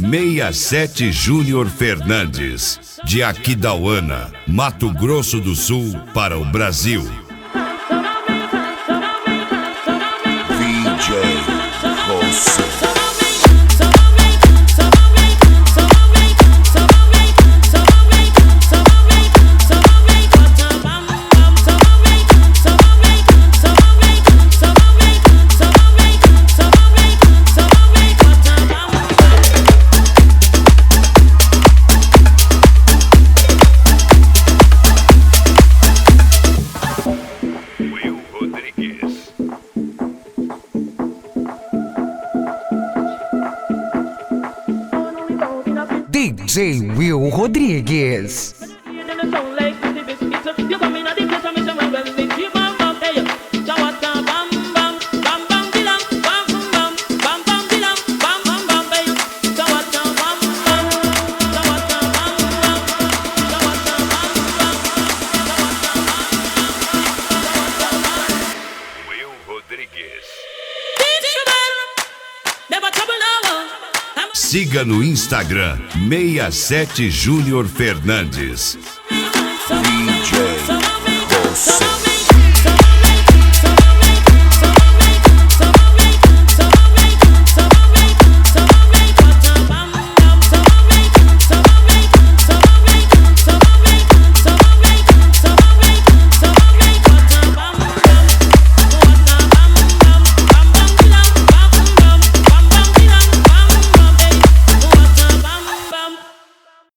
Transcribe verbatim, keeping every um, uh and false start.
sessenta e sete Júnior Fernandes, de Aquidauana, Mato Grosso do Sul, para o Brasil. D J Você. D J Will Rodrigues. Siga no Instagram sessenta e sete Júnior Fernandes. D J Você.